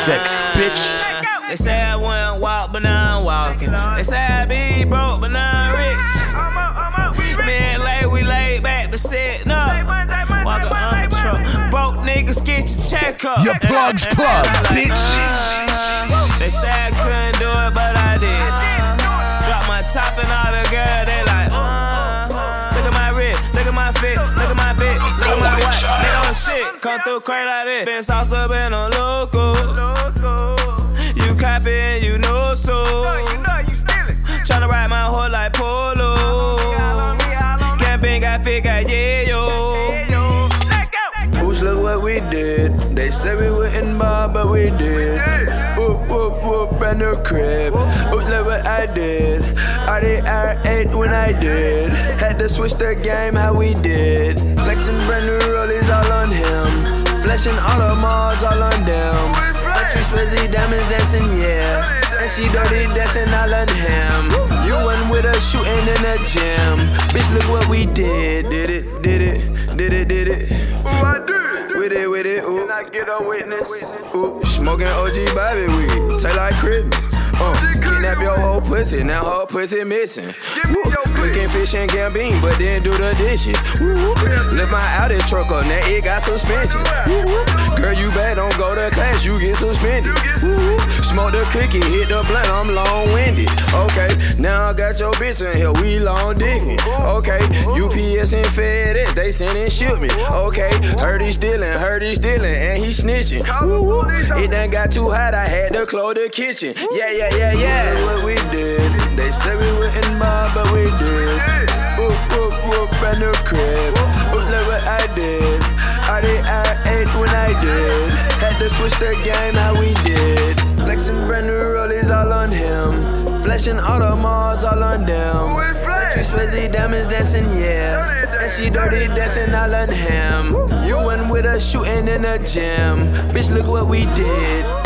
sex, bitch. They say I wouldn't walk, but now I'm walking. They say I be broke, but now I'm rich. Me and Lay, we laid back, but sitting up. Walking on the truck. Broke niggas, get your check up. Your plug's plug, bitch. They say I couldn't do it, but I did. Drop my top and all the girls, they like, look at my wrist, look at my fit, look at my bitch, look at my watch, nigga on shit. Come through crazy like this. Been sauced up in a local. You copy and you know so. Tryna ride my hoe like polo. Camping got fit, got yeah, yo. Oops, look what we did. They said we wouldn't bar, but we did. Whoop, whoop, whoop, brand new crib. Oops, look what I did. I did R8 when I did. Had to switch the game how we did. Flexing brand new rollies all on him. Flashing all the malls all on them. Actress Swizzy diamonds dancing, yeah. And she dirty dancing all on him. You went with her shooting in the gym. Bitch, look what we did. Did it, did it, did it, did it. With it, ooh. Can I get a witness? Ooh, smoking OG Bobby weed. Taste like Christmas. Kidnap your whole pussy, now whole pussy missing. Cooking fish and gambine, but then do the dishes. Lift my Audi truck up, now it got suspension. Girl, you bad, don't go to class, you get suspended. Smoke the cookie, hit the blunt, I'm long-winded. Okay, now I got your bitch in here, we long digging. Okay, UPS and FedEx, they send and ship me. Okay, heard he stealing, and he snitching. It done got too hot, I had to close the kitchen. Yeah. What we did. They said we wouldn't bar, but we did. Whoop, brand new crib. Look what I did. I did R8 when I did. Had to switch the game how we did. Flexing brand new rollies all on him. Flashing all the malls all on them. Actress Swizzy diamonds dancing, yeah. And she dirty dancing all on him. You went with her shooting in the gym. Bitch, look what we did.